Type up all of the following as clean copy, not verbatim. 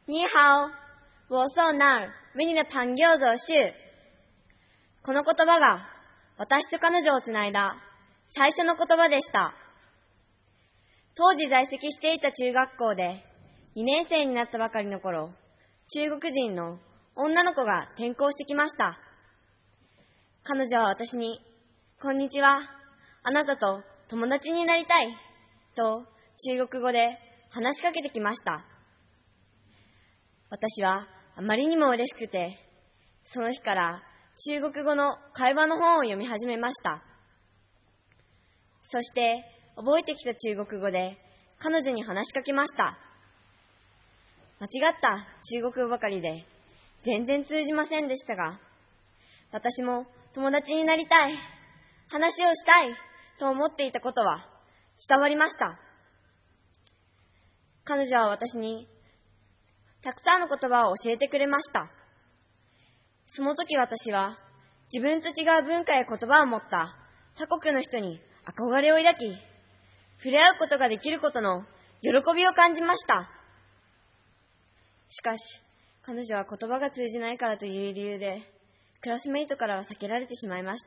你好、我是那儿、メニの朋友ぞしゅ。この言葉が私と彼女をつないだ最初の言葉でした。当時在籍していた中学校で2年生になったばかりの頃、中国人の女の子が転校してきました。彼女は私に、こんにちは、あなたと友達になりたい、と中国語で話しかけてきました。私はあまりにも嬉しくて、その日から中国語の会話の本を読み始めました。そして覚えてきた中国語で彼女に話しかけました。間違った中国語ばかりで全然通じませんでしたが、私も友達になりたい、話をしたいと思っていたことは伝わりました。彼女は私にたくさんの言葉を教えてくれました。その時私は自分と違う文化や言葉を持った他国の人に憧れを抱き、触れ合うことができることの喜びを感じました。しかし、彼女は言葉が通じないからという理由で、クラスメイトからは避けられてしまいました。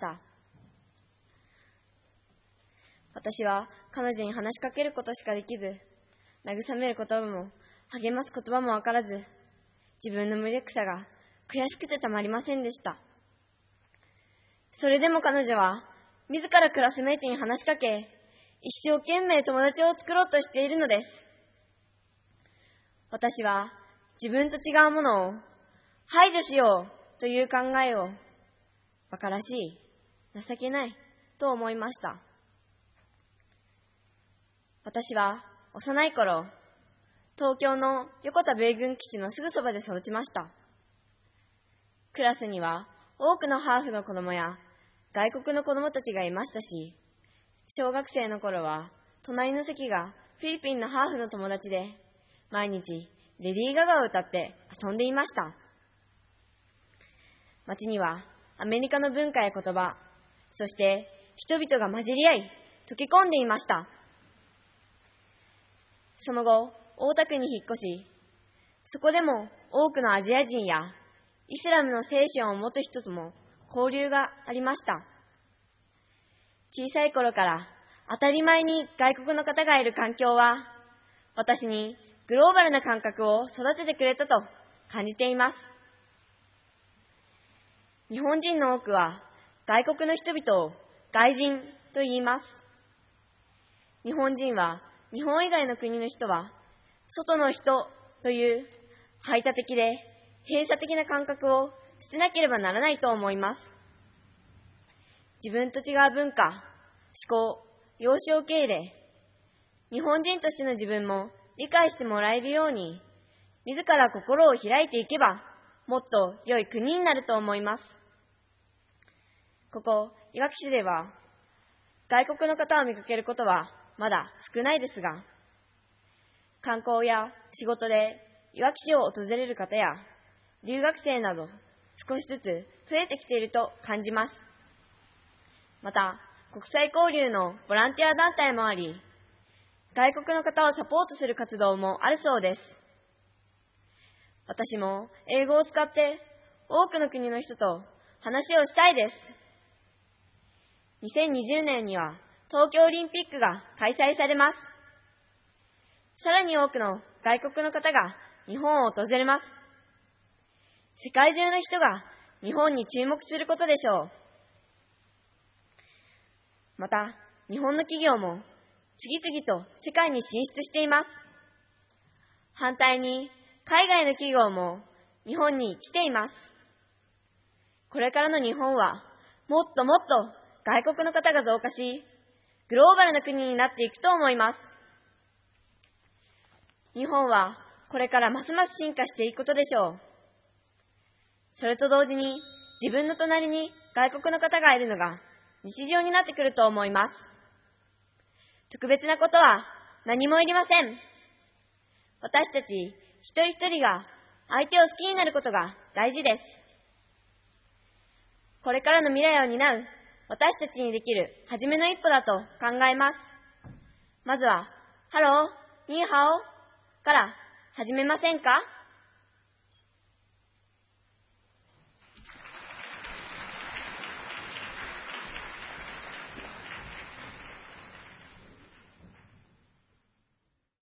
私は彼女に話しかけることしかできず、慰める言葉も励ます言葉もわからず、自分の無力さが悔しくてたまりませんでした。それでも彼女は自らクラスメイトに話しかけ、一生懸命友達を作ろうとしているのです。私は自分と違うものを排除しようという考えを馬鹿らしい、情けないと思いました。私は幼い頃、東京の横田米軍基地のすぐそばで育ちました。クラスには多くのハーフの子供や外国の子供たちがいましたし、小学生の頃は隣の席がフィリピンのハーフの友達で、毎日レディー・ガガを歌って遊んでいました。街にはアメリカの文化や言葉、そして人々が混じり合い溶け込んでいました。その後、大田区に引っ越し、そこでも多くのアジア人やイスラムの精神を持つ人とも交流がありました。小さい頃から当たり前に外国の方がいる環境は、私にグローバルな感覚を育ててくれたと感じています。日本人の多くは外国の人々を外人と言います。日本人は日本以外の国の人は外の人という排他的で閉鎖的な感覚を捨てなければならないと思います。自分と違う文化、思考、容姿を受け入れ、日本人としての自分も理解してもらえるように、自ら心を開いていけば、もっと良い国になると思います。ここ、いわき市では、外国の方を見かけることはまだ少ないですが、観光や仕事でいわき市を訪れる方や留学生など少しずつ増えてきていると感じます。また、国際交流のボランティア団体もあり、外国の方をサポートする活動もあるそうです。私も英語を使って多くの国の人と話をしたいです。2020年には東京オリンピックが開催されます。さらに多くの外国の方が日本を訪れます。世界中の人が日本に注目することでしょう。また、日本の企業も次々と世界に進出しています。反対に、海外の企業も日本に来ています。これからの日本は、もっともっと外国の方が増加し、グローバルな国になっていくと思います。日本はこれからますます進化していくことでしょう。それと同時に、自分の隣に外国の方がいるのが日常になってくると思います。特別なことは何もいりません。私たち一人一人が相手を好きになることが大事です。これからの未来を担う私たちにできる初めの一歩だと考えます。まずは、ハロー、ニーハオから始めませんか？